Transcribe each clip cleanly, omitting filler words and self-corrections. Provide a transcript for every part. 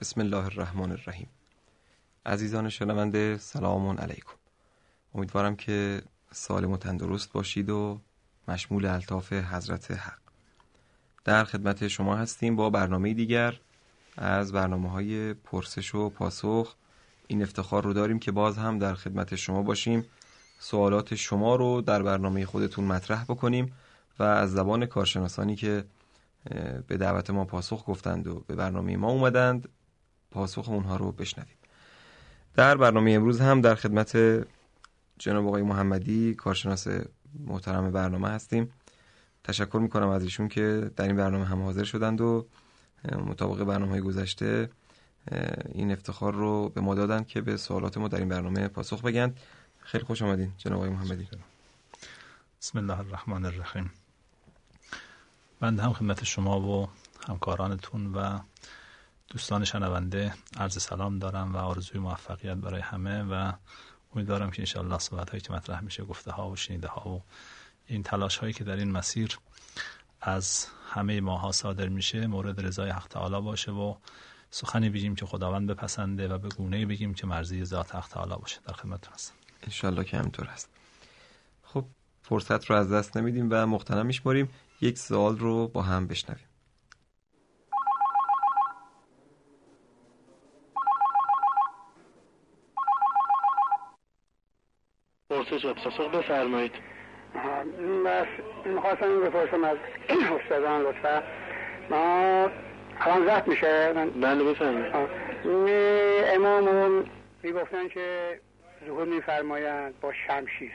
بسم الله الرحمن الرحیم. عزیزان شنونده سلام علیکم. امیدوارم که سالم و تندرست باشید و مشمول الطاف حضرت حق. در خدمت شما هستیم با برنامه دیگر از برنامه‌های پرسش و پاسخ. این افتخار رو داریم که باز هم در خدمت شما باشیم، سوالات شما رو در برنامه خودتون مطرح بکنیم و از زبان کارشناسانی که به دعوت ما پاسخ گفتند و به برنامه ما اومدند پاسخ اونها رو بشنویم. در برنامه امروز هم در خدمت جناب آقای محمدی کارشناس محترم برنامه هستیم. تشکر میکنم از ایشون که در این برنامه هم حاضر شدند و مطابق برنامه‌های گذشته این افتخار رو به ما دادند که به سوالات ما در این برنامه پاسخ بگن. خیلی خوش آمدین جناب آقای محمدی. بسم الله الرحمن الرحیم. من هم خدمت شما و همکارانتون و دوستان شنونده عرض سلام دارم و آرزوی موفقیت برای همه و امیدوارم که انشاءالله صحبت‌هایی که مطرح میشه، گفته ها و شنیده ها و این تلاش هایی که در این مسیر از همه ماها صادر میشه مورد رضای حق تعالی باشه و سخنی بگیم که خداوند بپسنده و به گونه‌ای بگیم که مرضی ذات حق تعالی باشه. در خدمتتون هستم. انشاءالله که همینطور هست. خب فرصت رو از دست نمیدیم و مغتنم میشماریم. یک سوال رو با هم بشنویم. پرسش و پاسخ بفرمایید. بس میخواستم بپرسم از استادان لطفا. ما الان زد میشه؟ بله بفرمایید. امامون میگفتن که ظهور میفرمایند با شمشیر.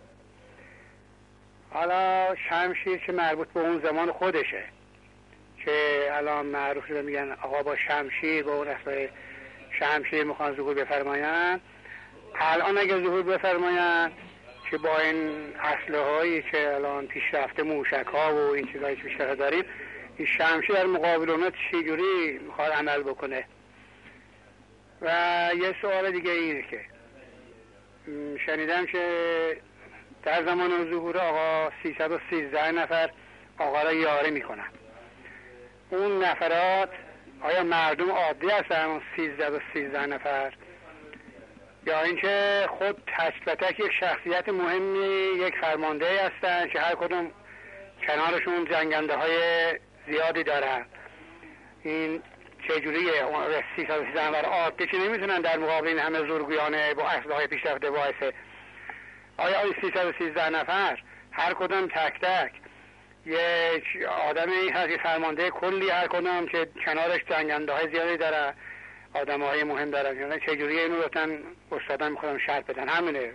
حالا شمشیر که مربوط به اون زمان خودشه که الان معروف شده میگن آقا با شمشیر با اون اصلا شمشیر میخوان ظهور بفرمایند. الان اگر ظهور بفرمایند که با این اسلحه هایی که الان پیشرفته موشک ها و این چیزایی که پیشرفته داریم، این شمشیر در مقابل اونها چجوری میخواد عمل بکنه؟ و یه سوال دیگه اینه که شنیدم که در زمان ظهور آقا 313 نفر آقا را یاری میکنن. اون نفرات آیا مردم عادی هستن اون 313 نفر یا اینکه خود تک یک شخصیت مهمی، یک فرمانده هستن که هر کدوم کنارشون جنگنده های زیادی دارن؟ این چجوریه؟ 313 نفر عادی که نمیتونن در مقابل این همه زورگویانه با اسلحه پیشرفته وایسه. آیا 313 نفر هر کدوم تک تک یک آدمی هست که فرمانده کلی، هر کدوم که کنارش جنگنده های زیادی داره، آدم های مهم دارن؟ یعنی چجوری اینو لطفاً استادان میخوام شرح بدن. همینه.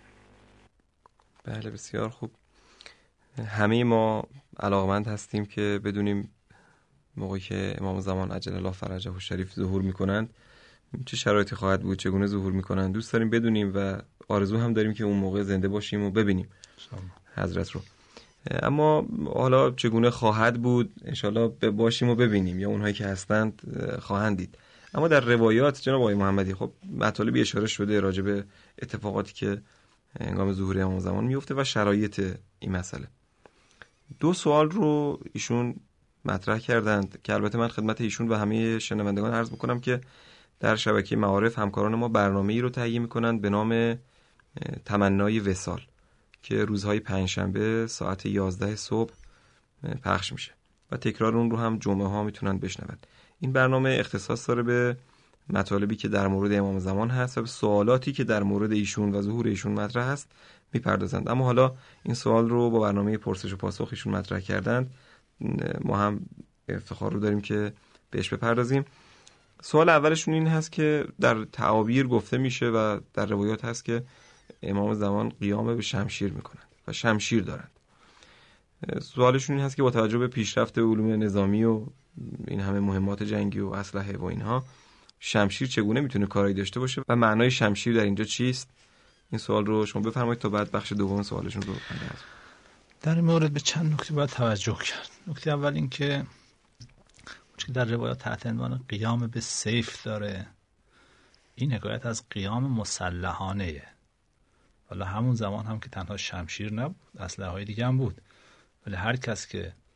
بله بسیار خوب. همه ما علاقمند هستیم که بدونیم موقعی که امام زمان عجل الله فرجه الشریف ظهور میکنند چه شرایطی خواهد بود، چگونه ظهور میکنند. دوست داریم بدونیم و آرزو هم داریم که اون موقع زنده باشیم و ببینیم حضرت رو. اما حالا چگونه خواهد بود انشالله باشیم و ببینیم یا اونهایی که هستند خواهند دید. اما در روایات جناب آقای محمدی خب مطالبی اشاره شده راجع به اتفاقاتی که هنگام ظهور امام زمان میفته و شرایط این مسئله. دو سوال رو ایشون مطرح کردند که البته من خدمت ایشون و همه شنوندگان عرض میکنم که در شبکه معارف همکاران ما برنامه‌ای رو تهیه میکنند به نام تمنای وصال که روزهای پنجشنبه ساعت 11 صبح پخش میشه و تکرار اون رو هم جمعه ها میتونن بشنوند. این برنامه اختصاص داره به مطالبی که در مورد امام زمان هست و به سوالاتی که در مورد ایشون و ظهور ایشون مطرح هست میپردازند. اما حالا این سوال رو با برنامه پرسش و پاسخ ایشون مطرح کردند، ما هم افتخار رو داریم که بهش بپردازیم. سوال اولشون این هست که در تعابیر گفته میشه و در روایات هست که امام زمان قیام به شمشیر میکنند و شمشیر دارند. سوالشون این هست که با توجه به پیشرفت علوم نظامی و این همه مهمات جنگی و اسلحه و اینها، شمشیر چگونه میتونه کاری داشته باشه و معنای شمشیر در اینجا چیست؟ این سوال رو شما بفرمایید تا بعد بخش دوم سوالشون رو بپردازیم. در این مورد به چند نکته باید توجه کرد. نکته اول این که در روایات تحت عنوان قیام به سیف داره، این حکایت از قیام مسلحانه. حالا همون زمان هم که تنها شمشیر نبود، اسلحه‌های دیگه هم بود، ولی هر کس که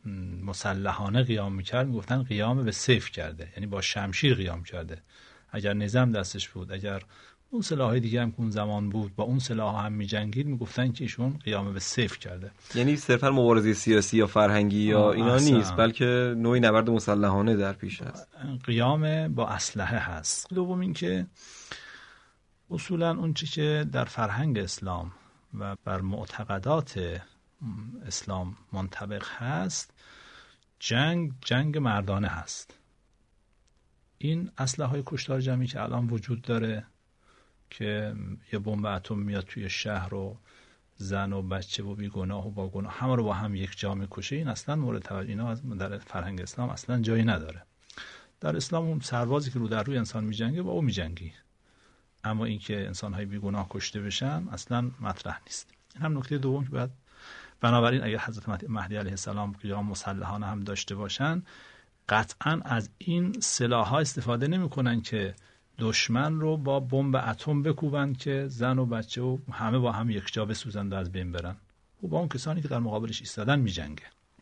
مسلحانه قیام میکرد میگفتن قیام به سیف کرده، یعنی با شمشیر قیام کرده. اگر نظام دستش بود، اگر اون سلاح‌های دیگه هم که اون زمان بود با اون سلاح هم می‌جنگید، میگفتن که ایشون قیام به سیف کرده. یعنی صرفا مبارزه سیاسی یا فرهنگی یا اینا نیست، بلکه نوعی نبرد مسلحانه در پیش است. قیام با اسلحه هست. دوم این که اصولا اون چیزی که در فرهنگ اسلام و بر معتقدات اسلام منطبق هست، جنگ مردانه هست. این اسلحه‌های کشتار جمعی که الان وجود داره که یه بمب اتم میاد توی شهر و زن و بچه و بیگناه و با گناه همه رو با هم یک جا میکشه، این اصلا مورد توجه، اینا در فرهنگ اسلام اصلا جایی نداره. در اسلام اون سربازی که رو در روی انسان میجنگه با اون میجنگی، اما اینکه انسان‌های بیگناه کشته بشن اصلا مطرح نیست. این هم نکته دوم که باید، بنابراین اگر حضرت مهدی علیه السلام قیام مسلحانه هم داشته باشن، قطعا از این سلاح‌ها استفاده نمی‌کنن که دشمن رو با بمب اتم بکوبن که زن و بچه و همه با هم یک جا بسوزن و از بین برن. او با اون کسانی که در مقابلش ایستادن میجنگه.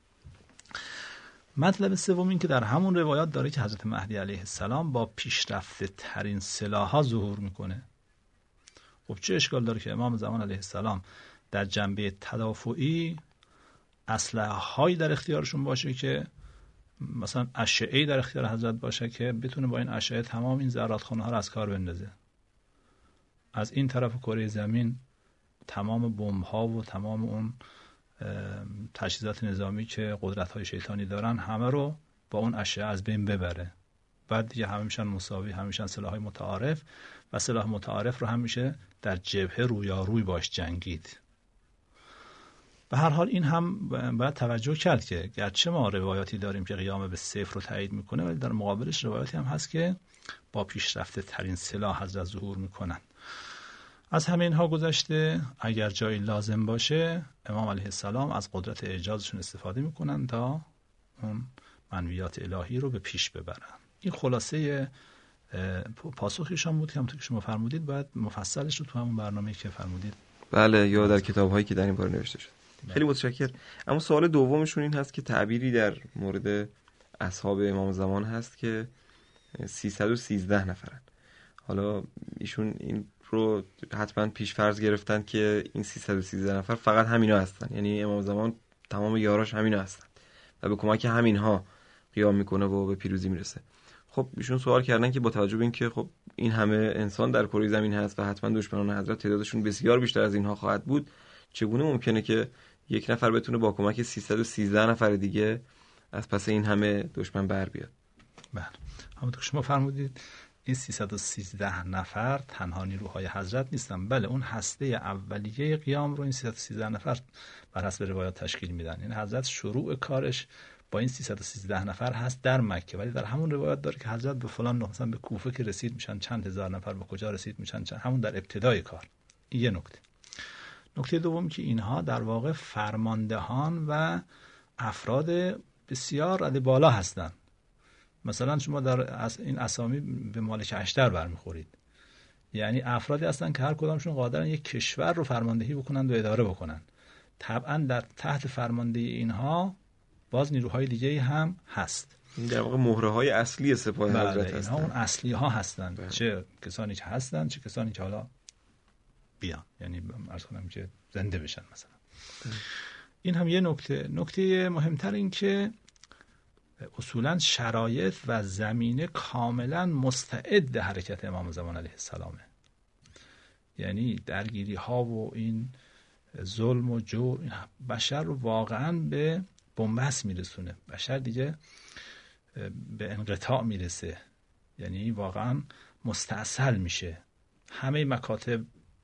مطلب سوم این که در همون روایات داره که حضرت مهدی علیه السلام با پیشرفته ترین سلاح‌ها ظهور میکنه. خب چه اشکال داره که امام زمان علیه السلام در جنبه تدافعی اسلحه‌هایی در اختیارشون باشه که مثلا اشعه‌ای در اختیار حضرت باشه که بتونه با این اشعه تمام این زرادخانه‌ها رو از کار بندازه. از این طرف کره زمین تمام بمب‌ها و تمام اون تجهیزات نظامی که قدرت‌های شیطانی دارن همه رو با اون اشعه از بین ببره. بعد دیگه همه میشن مساوی، همه میشن سلاح‌های متعارف و سلاح متعارف رو هم میشه در جبهه رویاروی باش جنگید. به هر حال این هم باید توجه کرد که گرچه ما روایاتی داریم که قیام به سیف رو تایید میکنه، ولی در مقابلش روایاتی هم هست که با پیشرفته ترین سلاح حضرت ظهور میکنن. از همه اینها گذشته اگر جایی لازم باشه امام علیه السلام از قدرت اعجازشون استفاده میکنن تا اون منویات الهی رو به پیش ببرن. این خلاصه پاسخشان بود که همونطور که شما فرمودید باید مفصلش رو تو همون برنامه‌ای که فرمودید. بله، یا در کتاب‌هایی که در این باره نوشته شد. خیلی متشکرم. اما سوال دومشون این هست که تعبیری در مورد اصحاب امام زمان هست که 313 نفرن. حالا ایشون این رو حتما پیش فرض گرفتن که این 313 نفر فقط همینا هستن، یعنی امام زمان تمام یاراش همینا هستن و به کمک همینها قیام میکنه و به پیروزی میرسه. خب ایشون سوال کردن که با توجه به این که خب این همه انسان در کره زمین هست و حتما دشمنان حضرت تعدادشون بسیار بیشتر از اینها خواهد بود، چگونه ممکنه که یک نفر بتونه با کمک 313 نفر دیگه از پس این همه دشمن بر بیاد؟ بله، همونطور که شما فرمودید این 313 نفر تنها نیروهای حضرت نیستن، بله اون هسته اولیه قیام رو این 313 نفر بر حسب روایات تشکیل میدن. یعنی حضرت شروع کارش با این 313 نفر هست در مکه، ولی در همون روایات داره که حضرت به فلان مثلا به کوفه که رسید میشن چند هزار نفر، به کجا رسید میشن چند، همون در ابتدای کار. این یه نکته. نکته دوم که اینها در واقع فرماندهان و افراد بسیار رده بالا هستند. مثلا شما در این اسامی به مالک اشتر برمیخورید، یعنی افرادی هستن که هر کدامشون قادرن یک کشور رو فرماندهی بکنن و اداره بکنن. طبعا در تحت فرماندهی اینها باز نیروهای دیگه‌ای هم هست. این در واقع مهره‌های اصلی سپاه حضرت هستن. اینها اون اصلی ها هستن، چه کسانی که هستن چه کسانی که حالا بیان، یعنی عرض کنم که زنده بشن مثلا. این هم یه نکته مهمتر این که اصولا شرایط و زمینه کاملا مستعد حرکت امام زمان علیه السلامه. یعنی درگیری ها و این ظلم و جور بشر رو واقعا به بنبست میرسونه، بشر دیگه به انقطاع میرسه، یعنی واقعا مستاصل میشه. همه مکاتب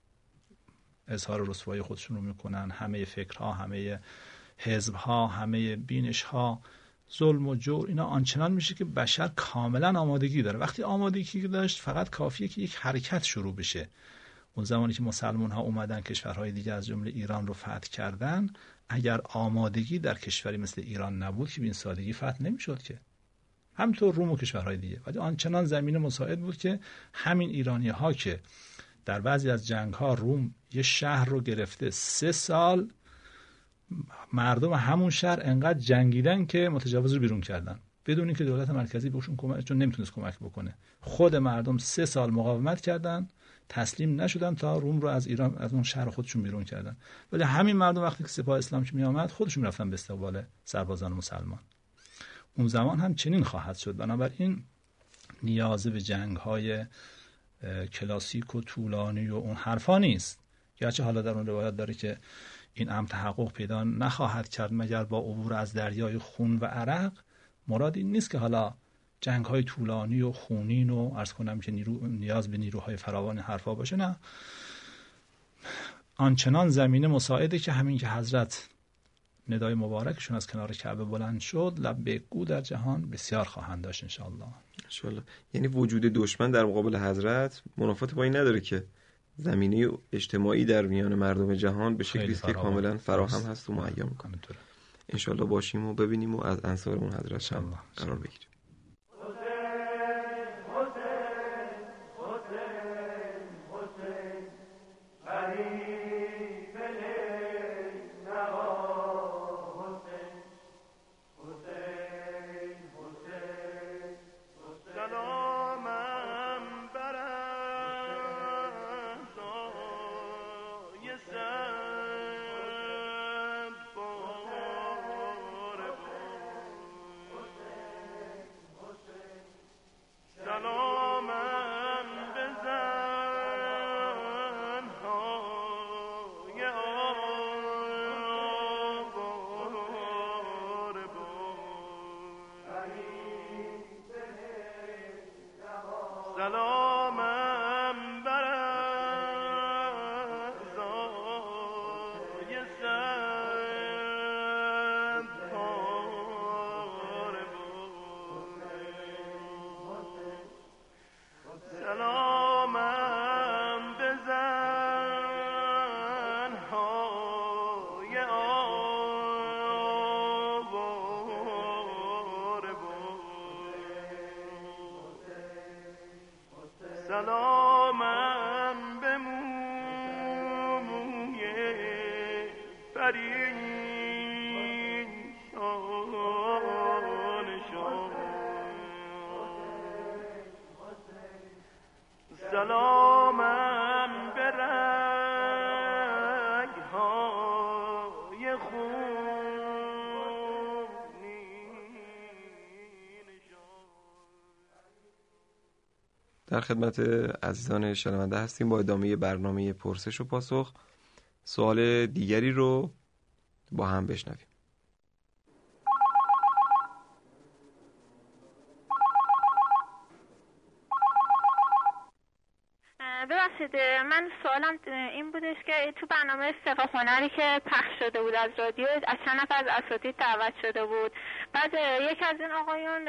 اظهار رسوایی خودشون رو میکنن، همه فکرها، همه حزبها، همه بینشها، ظلم و جور، اینا آنچنان میشه که بشر کاملا آمادگی داره. وقتی آمادگی داشت فقط کافیه که یک حرکت شروع بشه. اون زمانی که مسلمان ها اومدن کشورهای دیگه از جمله ایران رو فتح کردن، اگر آمادگی در کشوری مثل ایران نبود که به این سادگی فتح نمیشد که. همینطور روم و کشورهای دیگه. ولی آنچنان زمینه مساعد بود که همین ایرانی ها که در بعضی از جنگ ها روم یه شهر رو گرفته 3 سال مردم همون شهر انقدر جنگیدن که متجاوز رو بیرون کردن بدون اینکه دولت مرکزی بهشون کمک، چون نمیتونست کمک بکنه. خود مردم 3 سال مقاومت کردن، تسلیم نشدن تا روم رو از ایران، از اون شهر خودشون بیرون کردن. ولی همین مردم وقتی که سپاه اسلام می آمد خودشون رفتن به استقبال سربازان مسلمان. اون زمان هم چنین خواهد شد. بنابراین نیاز به جنگ‌های کلاسیک و طولانی و اون حرفا نیست. گرچه حالا در اون روایت داره که این امر تحقق پیدا نخواهد کرد مگر با عبور از دریای خون و عرق. مراد این نیست که حالا جنگ‌های طولانی و خونین و عرض کنم که نیاز به نیروهای فراوان حرفا باشه. نه، آنچنان زمینه مساعده که همین که حضرت ندای مبارکشون از کنار کعبه بلند شد، لبیک گو در جهان بسیار خواهند داشت انشاءالله. یعنی وجود دشمن در مقابل حضرت منافات با این نداره که زمینه اجتماعی در میان مردم جهان به شکلی که کاملا فراهم هست و مهیا میکنه. انشاءالله باشیم و ببینیم و از انصارمون حضرت هم قرار بگیریم. سلامم به موی پریشان شان، سلامم به رگ‌های در خدمت عزیزان شنونده هستیم با ادامه برنامه پرسش و پاسخ. سوال دیگری رو با هم بشنویم. ببخشید، من سوالم این بودش که تو برنامه فقه هنری که پخش شده بود از رادیو از چند نفر از اساتید دعوت شده بود. بعد یکی از این آقایون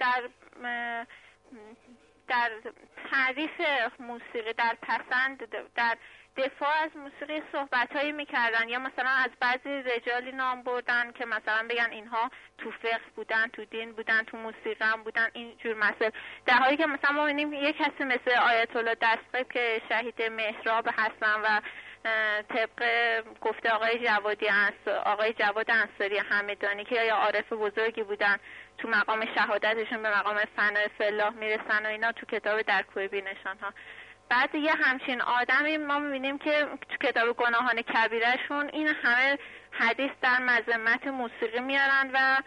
در تعریف موسیقی، در پسند، در دفاع از موسیقی صحبت‌هایی می‌کردن، یا مثلا از بعضی رجالی نام بردن که مثلا بگن اینها تو فقه بودن، تو دین بودن، تو موسیقی هم بودن، این جور مسائل، در حالی که مثلا ما می‌بینیم یک کسی مثل آیت الله دستگاه که شهید محراب هستن و طبق گفته آقای جواد انصاری همدانی که یا عارف بزرگی بودن، تو مقام شهادتشون به مقام فنای فلاح میرسن و اینا، تو کتاب در کوه بینشان ها. بعد یه همچین آدمی ما میبینیم که تو کتاب گناهان کبیرشون این همه حدیث در مذمت موسیقی میارن و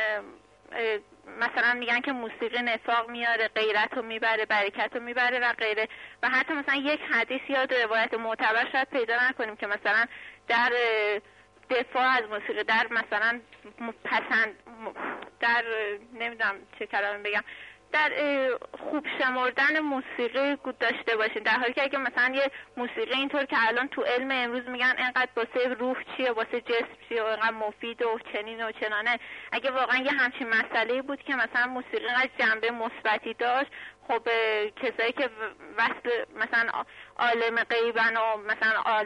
مثلا میگن که موسیقی نفاق میاره، غیرت رو میبره، برکت رو میبره و غیره. و حتی مثلا یک حدیث یا روایت معتبر شاید پیدا نکنیم که مثلا در دفاع از موسیقی، در مثلا در نمیدونم چه کلمه بگم، در خوب شمردن موسیقی داشته باشین، در حالی که اگه مثلا یه موسیقی اینطور که الان تو علم امروز میگن اینقدر واسه روح چیه، واسه جسم چیه و اینقدر مفید و چنین و چنانه، اگه واقعا یه همچین مسئله بود که مثلا موسیقی از جنبه مثبتی داشت، خب کسایی که وصل مثلا عالم غیبن و مثلا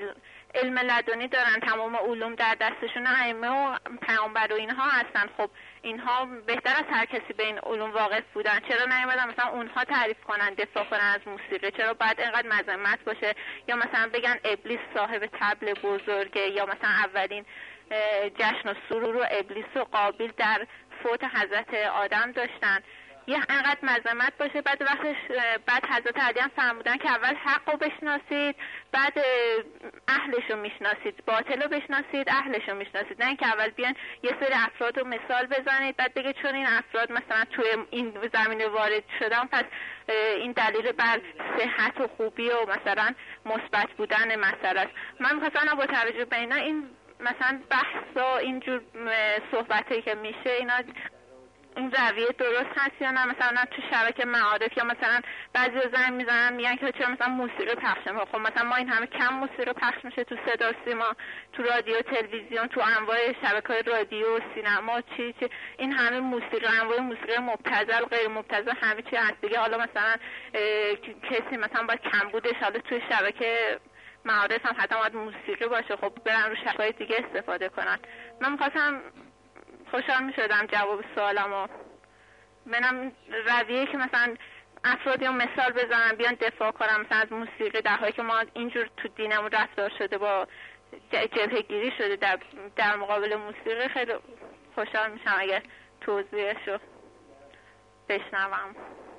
علم لدنی دارن، تمام علوم در دستشون، ائمه و پیامبر و اینها هستن. خب اینها بهتر از هر کسی به این علوم واقف بودن، چرا نیومدن مثلا اونها تعریف کنن، دفاع کنن از موسیقی؟ چرا باید اینقدر مذمت باشه؟ یا مثلا بگن ابلیس صاحب طبل بزرگه، یا مثلا اولین جشن و سرور و ابلیس و قابیل در فوت حضرت آدم داشتن. یه انقدر مذمت باشه، بعد حضرت علی هم فرمودن که اول حق رو بشناسید، بعد اهلش رو میشناسید، باطل رو بشناسید، اهلش رو میشناسید. نه اینکه اول بیان یه سری افراد رو مثال بزنید بعد بگید چون این افراد مثلا توی این زمینه وارد شدن پس این دلیل بر صحت و خوبی و مثلا مثبت بودن مسئله است. من می‌خواستم با توجه به اینا این مثلا بحث و اینجور صحبتایی که میشه اینا این رویه درست هست یا نه؟ مثلا تو شبکه معارف یا مثلا بعضی زنگ میزنن میگن که چرا مثلا موسیقی پخش نمیشه. خب مثلا ما این همه کم موسیقی پخش میشه تو صدا و سیما، تو رادیو، تلویزیون، تو انواع شبکه‌های رادیو، سینما، چی این همه موسیقی، انواع موسیقی مبتذل، غیر مبتذل، همه چی هست دیگه. حالا مثلا کسی مثلا باید کمبودش حالا تو شبکه معارف هم حتی باید موسیقی باشه، خب برن رو شبکه‌های دیگه استفاده کنن. من می‌خواستم خوشحال می‌شدم جواب سوالمو منم رویه که مثلا افرادی رو مثال بزنن بیان دفاع کنن مثلا از موسیقی، در حالی که ما اینجور تو دینمون رفتار شده با جبهه‌گیری شده در مقابل موسیقی. خیلی خوشحال میشم اگر توضیحشو بشنوم.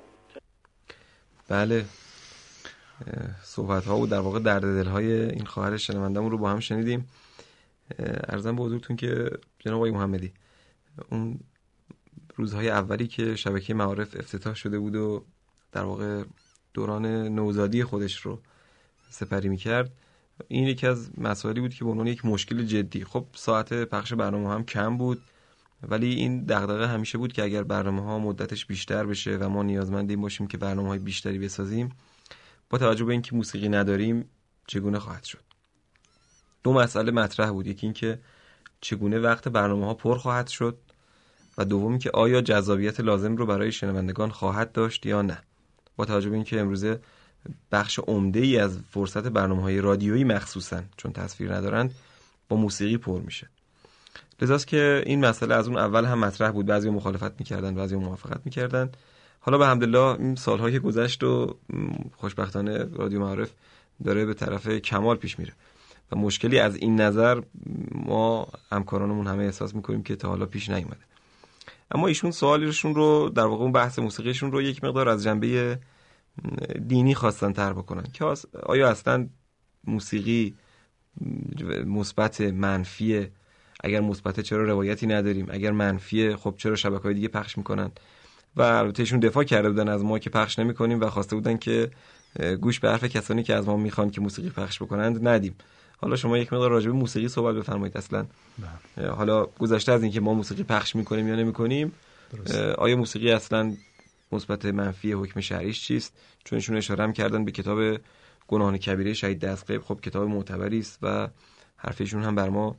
بله، صحبت ها و در واقع درد دل های این خواهر شنوندمون رو با هم شنیدیم. عرضم به حضورتون که جناب آقای محمدی اون روزهای اولی که شبکه معارف افتتاح شده بود و در واقع دوران نوزادی خودش رو سپری می‌کرد، این یکی از مسائلی بود که به عنوان یک مشکل جدی، خب ساعت پخش برنامه هم کم بود، ولی این دغدغه همیشه بود که اگر برنامه‌ها مدتش بیشتر بشه و ما نیازمند این باشیم که برنامه‌های بیشتری بسازیم، با توجه به اینکه موسیقی نداریم چگونه خواهد شد. دو مسئله مطرح بود، یکی این که چگونه وقت برنامه‌ها پر خواهد شد و دومی که آیا جذابیت لازم رو برای شنوندگان خواهد داشت یا نه، با توجه به اینکه امروزه بخش عمده‌ای از فرصت برنامه‌های رادیویی مخصوصاً چون تصویر ندارند با موسیقی پر میشه. لذاست که این مسئله از اون اول هم مطرح بود، بعضی مخالفت می‌کردن، بعضی موافقت می‌کردن. حالا به حمدالله این سال‌هایی که گذشت و خوشبختانه رادیو معارف داره به طرف کمال پیش میره و مشکلی از این نظر ما همکارانمون همه احساس می‌کنیم که تا حالا پیش نیومده. اما ایشون سوالشون رو در واقع اون بحث موسیقیشون رو یک مقدار از جنبه دینی خواستن طرح بکنن که آیا اصلا موسیقی مثبت منفیه؟ اگر مثبته چرا روایتی نداریم؟ اگر منفیه خب چرا شبکه‌های دیگه پخش میکنن؟ و البته ایشون دفاع کرده بودن از ما که پخش نمی‌کنیم و خواسته بودن که گوش به حرف کسانی که از ما میخوان که موسیقی پخش بکنند ندیم. حالا شما یک مقدار راجع به موسیقی صحبت بفرمایید. اصلا حالا گذشته از اینکه ما موسیقی پخش میکنیم یا نمیکنیم، آیا موسیقی اصلا مثبت منفی حکم شرعیش چیست؟ چون ایشون اشاره هم کردن به کتاب گناهان کبیره شهید دستغیب، خب کتاب معتبری است و حرفشون هم بر ما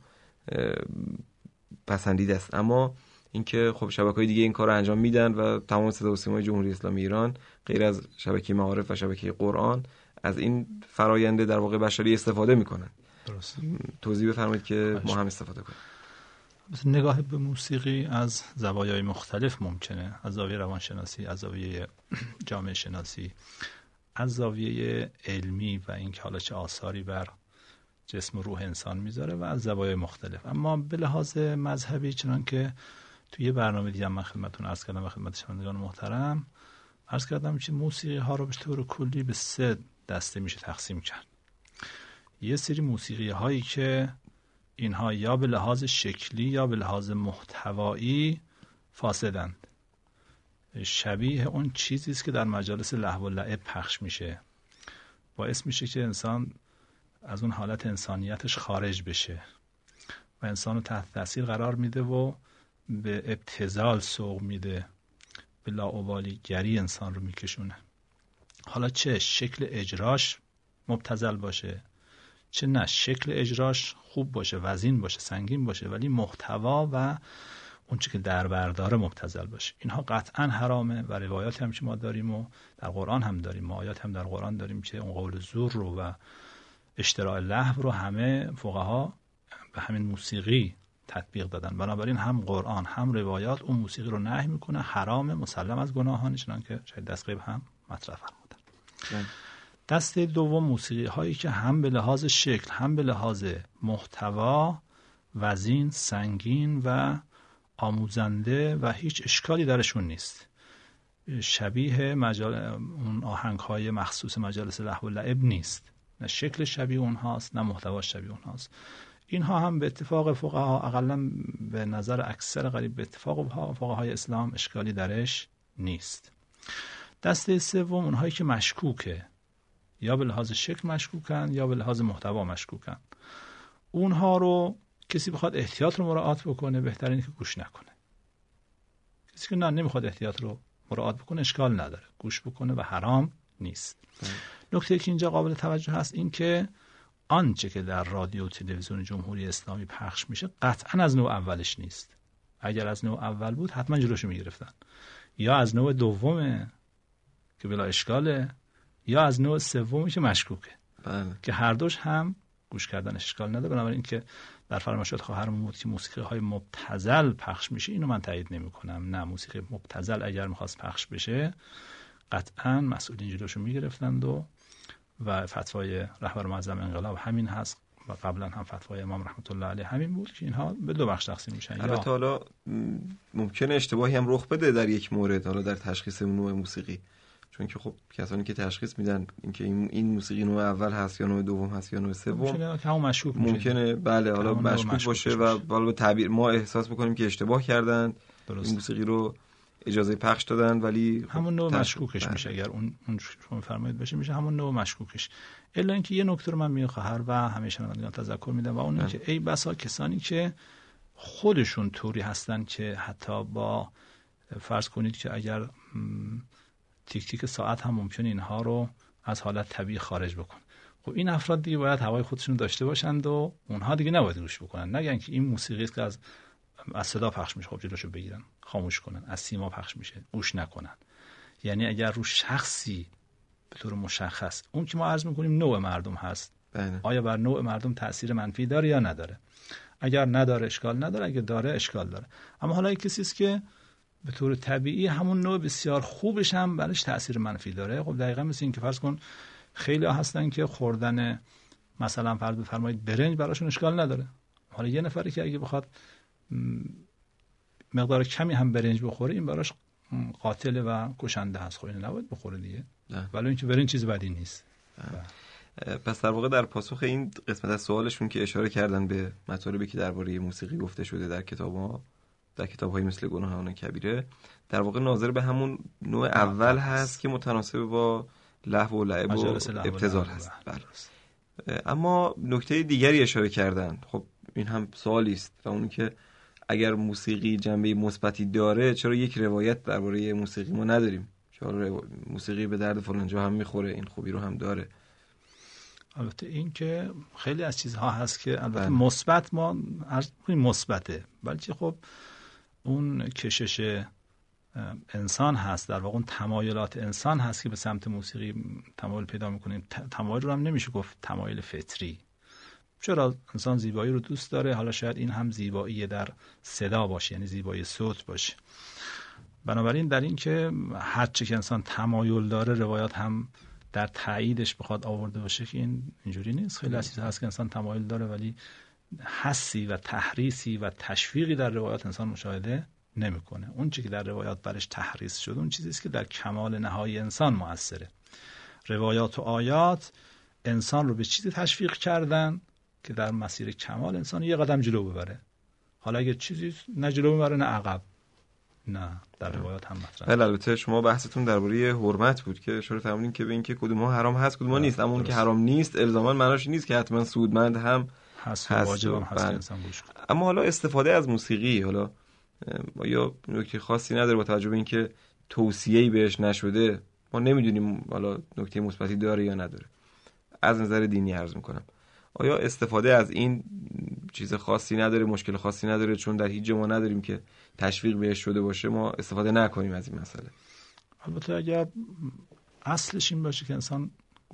پسندیده است. اما اینکه خب شبکه‌های دیگه این کارو انجام میدن و تمام صدا و سیمای جمهوری اسلامی ایران غیر از شبکه معارف و شبکه قرآن از این فراینده در واقع بشری استفاده میکنن. درست. توضیح بفرمایید که ما هم استفاده کنیم. نگاه به موسیقی از زوایای مختلف ممکنه، از زاویه روانشناسی، از زاویه جامعه شناسی، از زاویه علمی و اینکه حالا چه آثاری بر جسم و روح انسان میذاره و از زوایای مختلف. اما به لحاظ مذهبی چنان که توی برنامه دیگه من خدمتتون عرض کردم و خدمت شنوندگان محترم عرض کردم که موسیقی ها رو به طور کلی به 3 دسته میشه تقسیم کرد. یه سری موسیقی هایی که اینها یا به لحاظ شکلی یا به لحاظ محتوایی فاسدند، شبیه اون چیزی است که در مجالس لهو و لعب پخش میشه، باعث میشه که انسان از اون حالت انسانیتش خارج بشه و انسان رو تحت تاثیر قرار میده و به ابتذال سوق میده، به لاابالیگری انسان رو میکشونه. حالا چه شکل اجراش مبتذل باشه، چه نه شکل اجراش خوب باشه، وزین باشه، سنگین باشه، ولی محتوا و اون چی که در بردار مبتذل باشه، اینها قطعا حرامه و روایاتی هم که ما داریم و در قرآن هم داریم، آیات هم در قرآن داریم که اون قول زور رو و اشتراء لهو رو همه فقها به همین موسیقی تطبیق دادن. بنابراین هم قرآن هم روایات اون موسیقی رو نهی میکنه، حرام، مسلم از گناهان، چنانکه شاید دست قبل هم مطرح فرمودن. دسته دوم موسیقی هایی که هم به لحاظ شکل هم به لحاظ محتوا وزین، سنگین و آموزنده و هیچ اشکالی درشون نیست، شبیه اون آهنگ های مخصوص مجالس لهو و لعب نیست، نه شکل شبیه اونهاست نه محتوا شبیه اونهاست. اینها هم به اتفاق فقها، اقلا به نظر اکثر قریب به اتفاق فقهای اسلام، اشکالی درش نیست. دسته سوم اونهایی که مشکوکه، یا به لحاظ شکل مشکوکن یا به لحاظ محتوا مشکوکن. اونها رو کسی بخواد احتیاط رو مراعات بکنه بهترینه که گوش نکنه. کسی که نمیخواد احتیاط رو مراعات بکنه اشکال نداره، گوش بکنه و حرام نیست. نکته که اینجا قابل توجه هست این که آنچه که در رادیو و تلویزیون جمهوری اسلامی پخش میشه قطعا از نوع اولش نیست. اگر از نوع اول بود حتما جلوشو میگرفتن، یا از نوع دومه که بلا اشکاله، یا از نوع سومی که مشکوکه، که هر دوش هم گوش کردن اشکال نداره. بنابراین که در فرمایشات خواهرمون بود که موسیقی های مبتذل پخش میشه، اینو من تایید نمی کنم. نه، موسیقی مبتذل اگر میخواست پخش بشه قطعا مسئولین جلوشو میگرفتند و فتوای رهبر معظم انقلاب همین هست و قبلا هم فتوای امام رحمت الله علیه همین بود که اینها به دو بخش تقسیم میشن. البته حالا ممکنه اشتباهی هم رخ بده در یک مورد، حالا در تشخیص نوع موسیقی، چون که خب کسانی که تشخیص میدن اینکه این موسیقی نوع اول هست یا نوع دوم هست یا نوع سوم، ممکنه که همون مشکوک ممکنه بله حالا مشکوک باشه و بالا به تعبیر ما احساس بکنیم که اشتباه کردن، این موسیقی رو اجازه پخش دادن، ولی همون نوع مشکوکش میشه. اگر اون شما فرمایید بشه میشه همون نوع مشکوکش. الا اینکه یه نکته رو من میخوام و همیشه شنوندگان تذکر میدم و اون اینه که ای بسا کسانی که خودشون طوری هستن که حتی با فرض کنید که اگر تیک تیک ساعت هم ممکنه اینها رو از حالت طبیعی خارج بکن. خب این افراد دیگه باید هوای خودشون داشته باشند و اونها دیگه نباید گوش بکنن، نگن که این موسیقی است که از صدا پخش میشه، خب جلوشو بگیرن، خاموش کنن. از سیما پخش میشه، گوش نکنن. یعنی اگر رو شخصی به طور مشخص، اون که ما عرض میکنیم نوع مردم هست، آیا بر نوع مردم تأثیر منفی داره یا نداره؟ اگر نداره اشکال نداره، اگر داره اشکال داره. اما حالا یک کسی است که به طور طبیعی همون نوع بسیار خوبش هم برش تأثیر منفی داره، خب دقیقاً مثل این که فرض کن خیلی ها هستن که خوردن مثلا فرض بفرمایید برنج براشون اشکال نداره. حالا یه نفری که اگه بخواد مقدار کمی هم برنج بخوره این براش قاتل و کشنده هست، خب این نباید بخوره دیگه. ولی اینکه برنج چیز بدی نیست. پس در واقع در پاسخ این قسمت از سوالشون که اشاره کردن به مطالبی که درباره موسیقی گفته شده در کتاب‌های مثل گناهان کبیره، در واقع ناظر به همون نوع اول هست که متناسب با لهو و لعب و ابتذال هست. بله. اما نکته دیگری اشاره کردن، خب این هم سوالی است و اون که اگر موسیقی جنبه مثبتی داره چرا یک روایت درباره موسیقی ما نداریم که موسیقی به درد فلان جا هم میخوره، این خوبی رو هم داره؟ البته این که خیلی از چیزها هست که البته مثبت ما عرض کنیم مثبته، بلکه خب اون کشش انسان هست، در واقع اون تمایلات انسان هست که به سمت موسیقی تمایل پیدا میکنه. تمایل رو هم نمیشه گفت تمایل فطری. چرا انسان زیبایی رو دوست داره، حالا شاید این هم زیبایی در صدا باشه، یعنی زیبایی صوت باشه. بنابراین در این که هر چی که انسان تمایل داره روایات هم در تاییدش بخواد آورده باشه که این اینجوری نیست. خیلی از چیزها هست که انسان تمایل داره ولی حسی و تحریصی و تشویقی در روایات انسان مشاهده نمیکنه. اون چیزی که در روایات برش تحریص شده اون چیزی است که در کمال نهایی انسان مؤثره. روایات و آیات انسان رو به چیزی تشویق کردن که در مسیر کمال انسان یه قدم جلو ببره. حالا اگه چیزی نه جلو ببره نه عقب، نه در روایات هم مطرح. بله البته شما بحثتون درباره حرمت بود که اشاره فرمودین که به اینکه کدوم‌ها حرام هست کدوم‌ها نیست، اما اون که حرام نیست الزاما معناش نیست که حتما سودمند هم هست، واجب هم هست انسان گوش کنه. اما حالا استفاده از موسیقی حالا یا نکته خاصی نداره با توجه به اینکه توصیه‌ای بهش نشده، ما نمیدونیم حالا نکته مثبتی داره یا نداره. از نظر دینی عرض می‌کنم آیا استفاده از این چیز خاصی نداره، مشکل خاصی نداره، چون در هیچ جا ما نداریم که تشویق بهش شده باشه ما استفاده نکنیم از این مسئله؟ البته اگر اصلش این باشه که انسان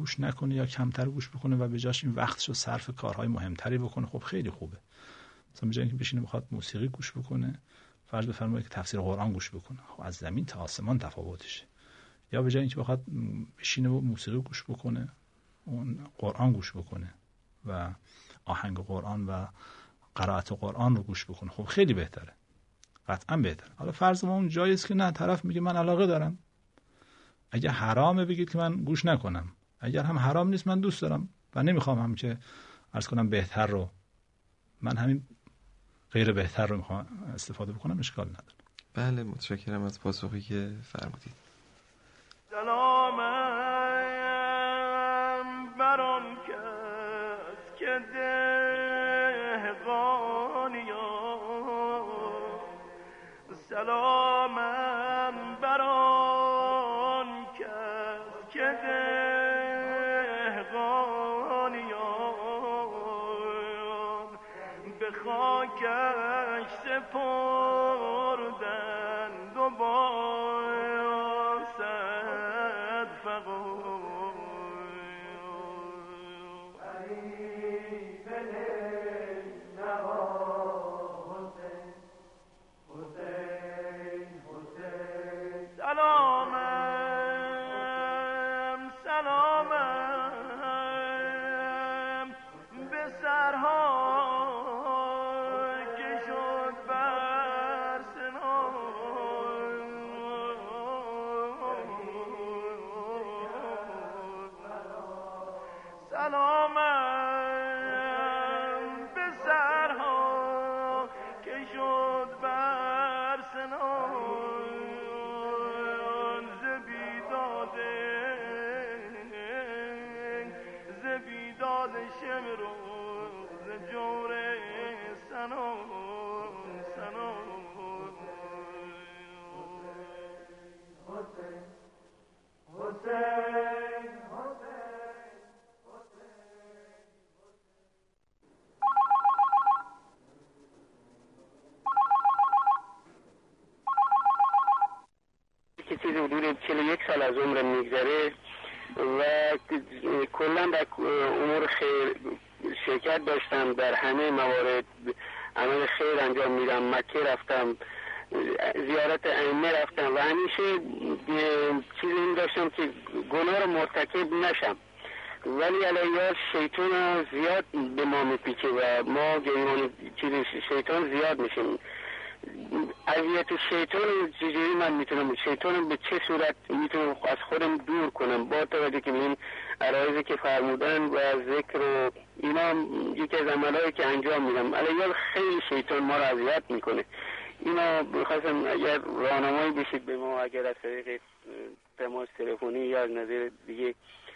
گوش نکنه یا کمتر گوش بکنه و به جاش این وقتش رو صرف کارهای مهمتری بکنه، خب خیلی خوبه. مثلا به جای اینکه بشینه بخواد موسیقی گوش بکنه، فرض بفرمایید که تفسیر قرآن گوش بکنه، خب از زمین تا آسمان تفاوتشه. یا به جای اینکه بخواد بشینه و موسیقی گوش بکنه، اون قرآن گوش بکنه و آهنگ قرآن و قرائت قرآن رو گوش بکنه، خب خیلی بهتره، قطعا بهتره. حالا فرض ما اون جایی است که نه، طرف میگه من علاقه دارم، اگه حرامه بگید که من گوش نکنم، اگر هم حرام نیست من دوست دارم و نمیخوام هم که عرض کنم بهتر رو، من همین غیر بهتر رو میخوام استفاده بکنم، اشکال نداره. بله، متشکرم از پاسخی که فرمودید. سلامم بر آن کس که دهقانیان، سلامم بر آن کس که دهقانیان، به خاکش سپردند و باسد فغان. سلامم سلامم به سرها که شد بر سنان، سلامم به سرها که شد بر سنان، زبیداد شمر و ز جور سنان سنان. حسین حسین که چیزی حدود 41 سال از عمرم میگذره و کلا در امور خیر شرکت داشتم، در همه موارد عمل خیر انجام میدم، مکه رفتم، زیارت ائمه رفتم و همیشه چیزی این داشتم که گناه رو مرتکب نشم، ولی علیه شیطان زیاد به ما میپیچه و ما گریبان شیطان زیاد میشیم. اذیت شیطان چجوری من میتونم شیطان به چه صورت میتونم از خودم دور کنم، با توجه که این عرایضی که فرمودن و ذکر و اینا یکی از عملهایی که انجام میدم، علیه خیلی شیطان ما را اذیت میکنه. اینا بخواستم اگر راهنمایی بشید به ما، اگر از طریق تماس تلفنی یا از نظر دیگه،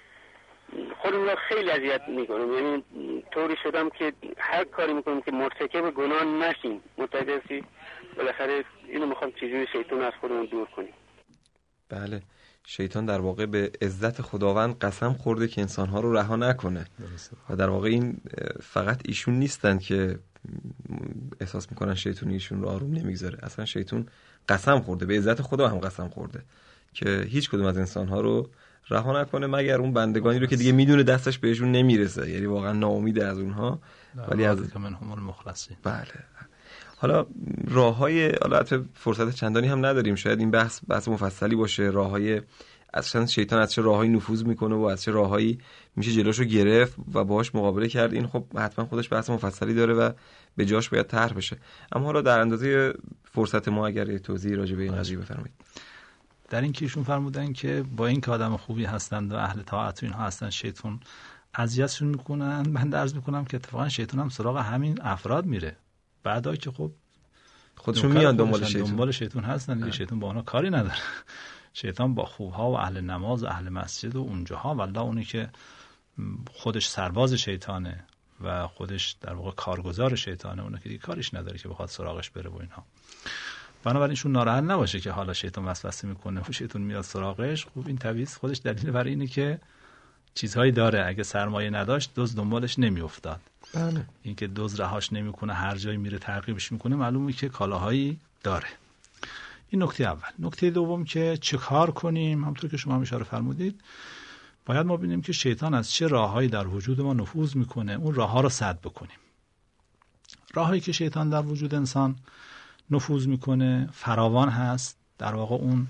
خودم را خیلی اذیت میکنم، یعنی طوری شدم که هر کاری میکنم که مرتکب گناه نشیم. متوجهی؟ بالاخره اینو میخوام چجوری شیطان از خودمون دور کنیم. بله، شیطان در واقع به عزت خداوند قسم خورده که انسانها رو رها نکنه و در واقع این فقط ایشون نیستن که احساس میکنن شیطان ایشون رو آروم نمیگذاره، اصلا شیطان قسم خورده، به عزت خدا هم قسم خورده که هیچ کدوم از انسانها رو رها نکنه مگر اون بندگانی رو که دیگه میدونه دستش بهشون نمیرسه، یعنی واقعا ناامیده از اونها، ولی از منهم المخلصین. بله. حالا راههای، البته فرصت چندانی هم نداریم، شاید این بحث مفصلی باشه، راههای اصلا شیطان از چه راههایی نفوذ میکنه و از چه راههایی میشه جلوشو گرفت و باهاش مقابله کرد، این خب حتما خودش بحث مفصلی داره و به جاش باید طرح بشه. اما حالا در اندازه فرصت ما اگر یه توضیح راجع به این قضیه بفرمایید. در این که ایشون فرمودن که با این که آدم خوبی هستند و اهل طاعت و اینها هستن، شیطان اذیتشون میکنن. من عرض میکنم که اتفاقا شیطان هم سراغ همین افراد میره، بعدا که خب خودشون میان دنبال شیطان هستن دیگه، شیطان با اونا کاری نداره. شیطان با خوبها و اهل نماز و اهل مسجد و اونجاها، والله اونی که خودش سرباز شیطانه و خودش در واقع کارگزار شیطانه، اون که دیگه کاریش نداره که بخواد سراغش بره و اینها. بنابراینشون ناراحت نباشه که حالا شیطان وسوسه میکنه و شیطان میاد سراغش. خوب این طبیعی خودش دلیل برای اینه که چیزهایی داره، اگه سرمایه نداشت دزد دنبالش نمیافتاد. بله. این که دزد رهاش نمیکنه، هر جایی میره تعقیبش میکنه، معلومه که کالاهایی داره. این نکته اول. نکته دوم که چه کار کنیم، همونطور که شما هم اشاره فرمودید، باید ما ببینیم که شیطان از چه راههایی در وجود ما نفوذ میکنه، اون راهها رو سد بکنیم. راههایی که شیطان در وجود انسان نفوذ میکنه فراوان هست. در واقع اون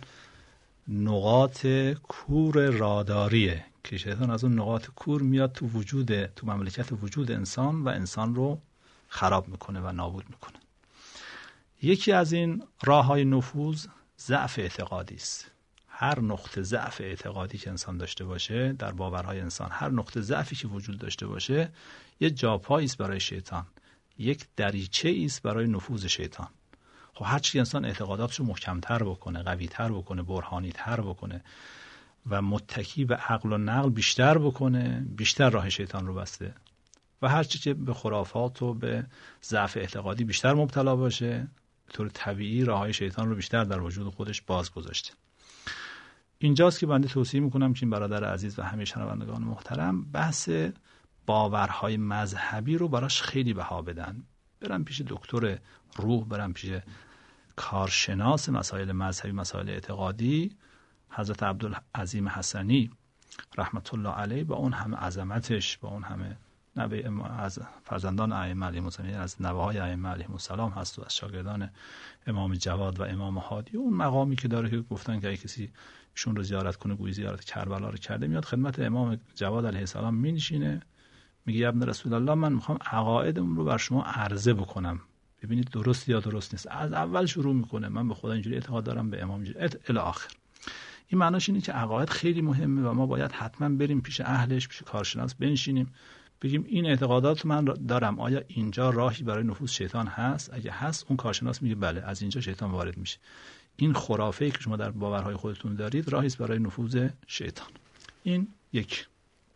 نقاط کور راداریه که شیطان از اون نقاط کور میاد تو مملکت وجود انسان و انسان رو خراب میکنه و نابود میکنه. یکی از این راههای نفوذ ضعف اعتقادی است. هر نقطه ضعف اعتقادی که انسان داشته باشه، در باورهای انسان هر نقطه ضعفی که وجود داشته باشه، یه جاپایی است برای شیطان، یک دریچه است برای نفوذ شیطان. خب هر چی انسان اعتقاداتشو محکم‌تر بکنه، قوی‌تر بکنه، برهانی‌تر بکنه و متکی به عقل و نقل بیشتر بکنه، بیشتر راه شیطان رو بسته. و هر چی که به خرافات و به ضعف اعتقادی بیشتر مبتلا باشه، به طور طبیعی راههای شیطان رو بیشتر در وجود خودش باز گذاشته. اینجاست که بنده توصیه میکنم که این برادر عزیز و همه شنوندگان محترم بحث باورهای مذهبی رو براش خیلی بها بدن. برن پیش دکتر روح، برن پیش کارشناس مسائل مذهبی، مسائل اعتقادی، حضرت عبدالعظیم حسنی رحمت الله علیه، با اون همه عظمتش، با اون همه از فرزندان ائمه علیهم السلام، از نوه‌های ائمه علیهم السلام هست و از شاگردان امام جواد و امام هادی. اون مقامی که داره که گفتن که اگه کسی ایشون رو زیارت کنه گویا زیارت کربلا رو کرده، میاد خدمت امام جواد علیه السلام مینشینه، میگه ابن رسول الله من میخوام عقایدم رو بر شما عرضه بکنم، ببینید درست یا درست نیست. از اول شروع میکنه، من به خدا اینجوری اعتقاد دارم، به امام اینجوری الی آخر. این معناش اینه که عقاید خیلی مهمه و ما باید حتما بریم پیش اهلش، پیش کارشناس بنشینیم، بگیم این اعتقادات من دارم، آیا اینجا راهی برای نفوذ شیطان هست؟ اگه هست، اون کارشناس میگه بله، از اینجا شیطان وارد میشه. این خرافه‌ای که شما در باورهای خودتون دارید راهی است برای نفوذ شیطان. این یک.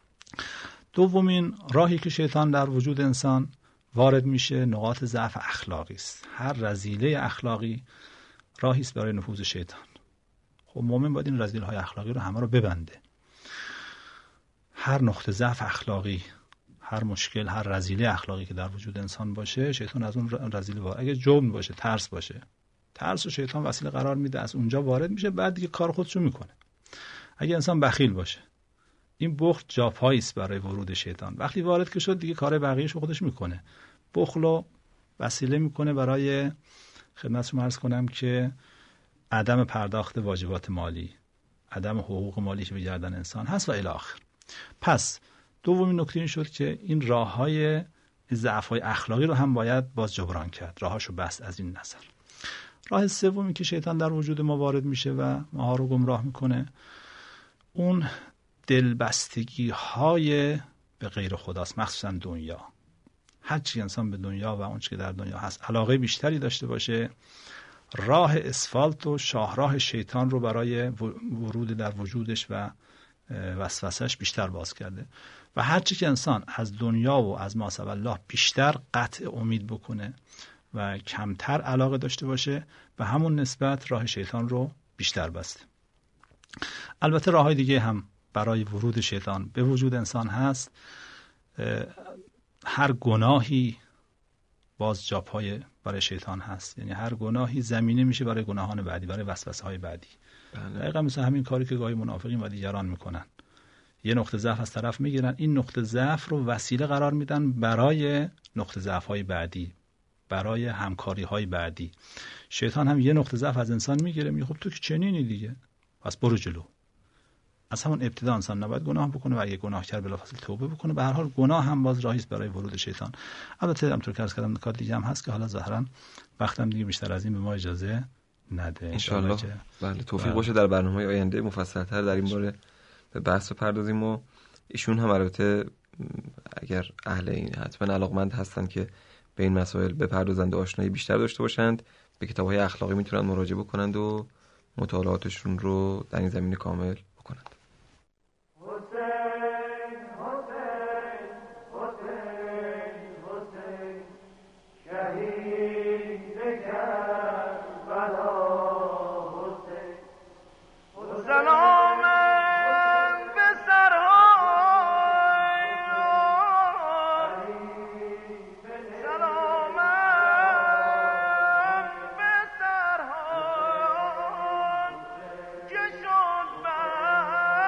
دومین راهی که شیطان در وجود انسان وارد میشه نقاط ضعف اخلاقی است. هر رذیله اخلاقی راهی است برای نفوذ شیطان. خب مؤمن باید این رذیل‌های اخلاقی رو همه رو ببنده. هر نقطه ضعف اخلاقی، هر مشکل، هر رذیله اخلاقی که در وجود انسان باشه، شیطان از اون رذیله وارد. اگه جبن باشه، ترس باشه، ترس و شیطان وسیله قرار میده، از اونجا وارد میشه، بعد دیگه کار خودشو میکنه. اگه انسان بخیل باشه، این بخل جاپایی است برای ورود شیطان. وقتی وارد که شد دیگه کار بقیه‌شو خودش میکنه. بخلو وسیله میکنه برای خدمتتون عرض کنم که عدم پرداخت واجبات مالی، عدم حقوق مالی که به گردن انسان هست و الی آخر. پس دومین نکته این شد که این راههای ضعف‌های اخلاقی رو هم باید باز جبران کرد، راهاشو بست. از این نظر راه سومی که شیطان در وجود ما وارد میشه و ماها رو گمراه میکنه، اون دلبستگی های به غیر خداست، مخصوصا دنیا. هرچی انسان به دنیا و اون چی که در دنیا هست علاقه بیشتری داشته باشه، راه اسفالت و شاهراه شیطان رو برای ورود در وجودش و وسوسه‌اش بیشتر باز کرده. و هرچی که انسان از دنیا و از ما سبحان الله بیشتر قطع امید بکنه و کمتر علاقه داشته باشه، به همون نسبت راه شیطان رو بیشتر بسته. البته راه‌های دیگه هم برای ورود شیطان به وجود انسان هست. هر گناهی باز جاپای برای شیطان هست، یعنی هر گناهی زمینه میشه برای گناهان بعدی، برای وسوسه‌های بعدی. دقیقاً مثل همین کاری که گاهی منافقین و دیگران میکنن، یه نقطه ضعف از طرف میگیرن، این نقطه ضعف رو وسیله قرار میدن برای نقطه ضعف‌های بعدی، برای همکاری‌های بعدی. شیطان هم یه نقطه ضعف از انسان میگیره، میگه خب تو که چنینی دیگه، پس برو جلو. از همون ابتدا انسان نباید گناه بکنه و اگه گناهکار بلافاصله توبه بکنه. به هر حال گناه هم باز راهی است برای ورود شیطان. البته همونطور که عرض کردم نکات دیگه هم هست که حالا ظاهرا وقتم دیگه بیشتر از این به ما اجازه نده. ان شاءالله بله توفیق باشه در برنامه‌های آینده مفصل‌تر در این باره به بحث بپردازیم. و ایشون هم البته اگر اهل این حتما علاقمند هستن که به این مسائل بپردازند و آشنایی بیشتر داشته باشند، به کتاب‌های اخلاقی میتونن مراجعه بکنند و مطالعاتشون رو در این زمینه کامل بکنند. که شد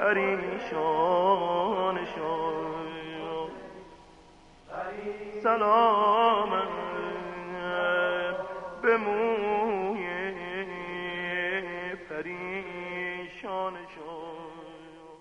پریشان شد. سلام به موی پریشان شد.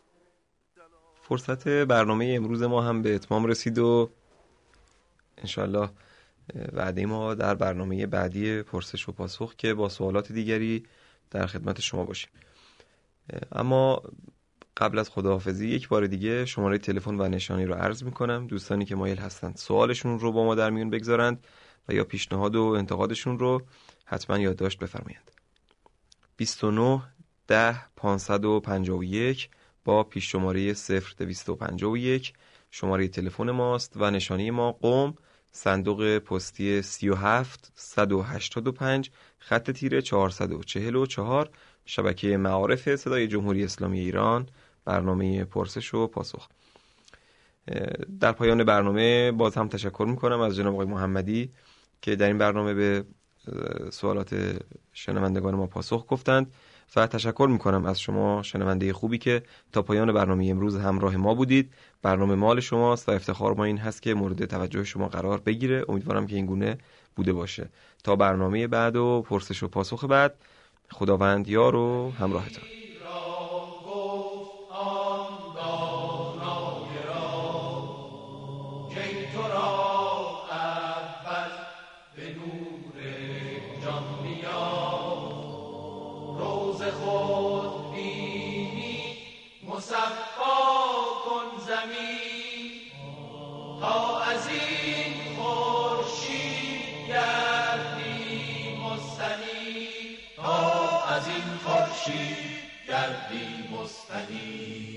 فرصت برنامه امروز ما هم به اتمام رسید و انشالله وعده ما در برنامه بعدی پرسش و پاسخ که با سوالات دیگری در خدمت شما باشیم. اما قبل از خداحافظی یک بار دیگه شماره تلفن و نشانی رو عرض میکنم. دوستانی که مایل هستند سوالشون رو با ما در میون بگذارند و یا پیشنهاد و انتقادشون رو حتما یادداشت بفرمایند. 29 10 551 با پیش شماره 0251 شماره تلفن ماست و نشانی ما قم، صندوق پستی 37 185 خط تیره 444 شبکه معارف صدای جمهوری اسلامی ایران، برنامه پرسش و پاسخ. در پایان برنامه باز هم تشکر میکنم از جناب آقای محمدی که در این برنامه به سوالات شنوندگان ما پاسخ گفتند و تشکر میکنم از شما شنونده خوبی که تا پایان برنامه امروز همراه ما بودید. برنامه مال شماست و افتخار ما این هست که مورد توجه شما قرار بگیره. امیدوارم که این گونه بوده باشه. تا برنامه بعد و پرسش و پاسخ بعد، خداوند یار و همراهتان. گردی مستنیر